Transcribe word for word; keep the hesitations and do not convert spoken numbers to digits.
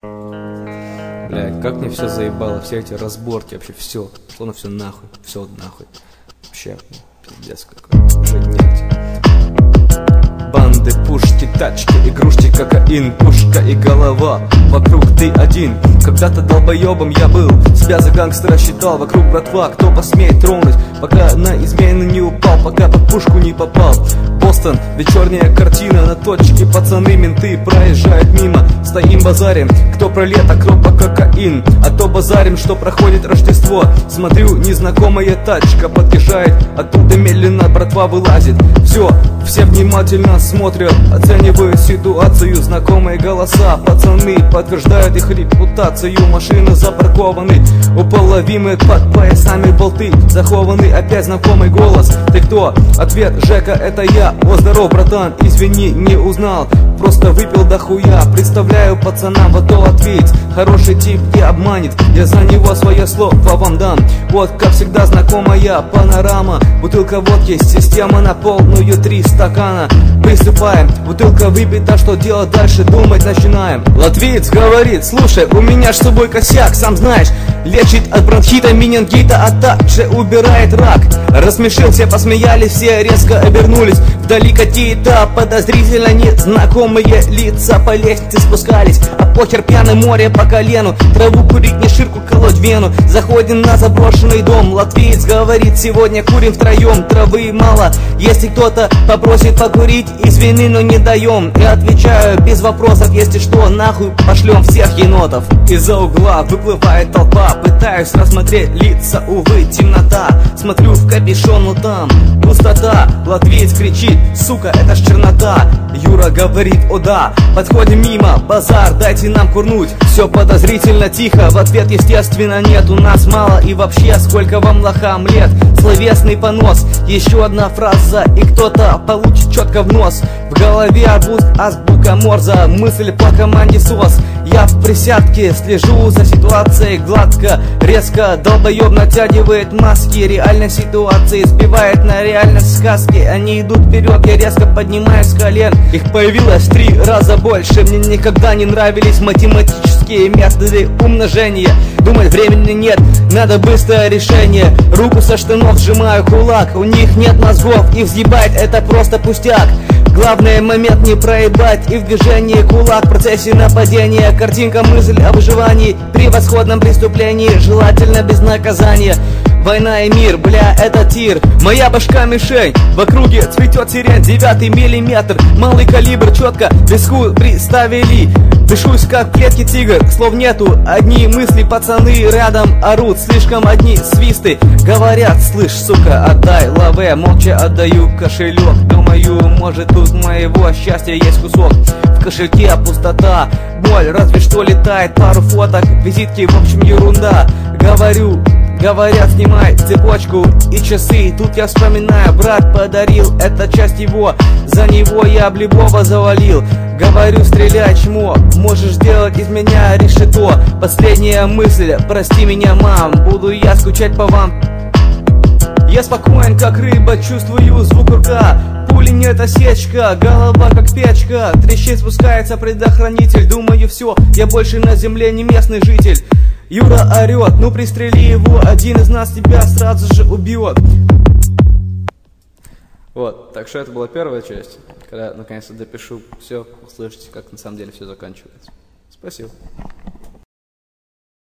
Бля, как мне все заебало, все эти разборки, вообще все, словно все нахуй, все нахуй. Вообще, пиздец какой, уже нефть. Банды, пушки, тачки, игрушки, кокаин, пушка и голова. Вокруг ты один. Когда-то долбоебом я был, себя за гангстера считал. Вокруг братва, кто посмеет тронуть, пока на измену не упал, пока под пушку не попал. Бостон, вечерняя картина, на точке пацаны, менты проезжают мимо. Стоим базарим, кто про лето, кто по кокаин. А то базарим, что проходит Рождество. Смотрю, незнакомая тачка подъезжает, оттуда медленно братва вылазит. Все, все внимательно смотрят, оценивают ситуацию. Знакомые голоса, пацаны подтверждают их репутацию. Машины запаркованы, уполовимы под поясами болты. Захованы опять знакомый голос. Ты кто? Ответ: Жека, это я. О, здоров, братан, извини, не узнал, просто выпил дохуя. Представляю пацанам, вот то ответь. Хороший тип не обманет, я за него свое слово вам дам. Вот, как всегда, знакомая панорама. Бутылка водки, система на полную, три стакана. Приступаем, бутылка выпита, что делать дальше, думать начинаем. Латвиец говорит: слушай, у меня ж с собой косяк, сам знаешь, лечит от бронхита, менингита, а также убирает рак. Рассмешил, все посмеялись, все резко обернулись. Вдали какие-то подозрительно незнакомые лица по лестнице спускались. А похер, пьяное море по колену, траву курить, не ширку колоть вену. Заходим на заброшенный дом, латвиец говорит: сегодня курим втроем, травы мало, если кто-то попросит покурить, извини, но не даем. Я отвечаю без вопросов: если что, нахуй пошлем всех енотов. Из-за угла выплывает толпа, пытаюсь рассмотреть лица, увы, темнота. Смотрю в капюшон, но там пустота. Латвиец кричит: сука, это ж чернота. Юра говорит: о да. Подходим мимо, базар, дайте нам курнуть. Все подозрительно тихо, в ответ естественно нет. У нас мало и вообще, сколько вам лохам лет? Словесный понос, еще одна фраза, и кто-то получит четко в нос. В голове арбуз, азбука Морза, мысль по команде СОС. Я в присядке слежу за ситуацией гладко, резко. Долбоеб натягивает маски, реальной ситуации сбивает на реальность сказки. Они идут вперед, я резко поднимаюсь с колен. Их появилось три раза больше. Мне никогда не нравились математические методы умножения. Думать времени нет, надо быстрое решение. Руку со штанов сжимаю кулак, у них нет мозгов, и взъебать это просто пустяк. Главный момент не проебать, и в движении кулак в процессе нападения. Картинка, мысль о выживании при восходном преступлении, желательно без наказания. Война и мир, бля, это тир. Моя башка мишень, в округе цветет сирень. Девятый миллиметр, малый калибр, четко виску приставили. Дышусь как в клетке тигр, слов нету, одни мысли, пацаны рядом орут. Слишком одни свисты, говорят: слышь, сука, отдай лаве. Молча отдаю кошелек, думаю, может тут моего счастья есть кусок. В кошельке пустота, боль, разве что летает пару фоток, визитки, в общем ерунда. Говорю, говорят: снимай цепочку и часы. Тут я вспоминаю, брат подарил, это часть его. За него я облибова завалил. Говорю: стреляй, чмо, можешь сделать из меня решето. Последняя мысль: прости меня, мам, буду я скучать по вам. Я спокоен, как рыба, чувствую звук рука. Пули нет, осечка, голова как печка. Трещит, спускается предохранитель. Думаю, все, я больше на земле не местный житель. Юра орет: ну пристрели его, один из нас тебя сразу же убьет. Вот, так что это была первая часть. Когда наконец-то допишу все, услышите, как на самом деле все заканчивается. Спасибо.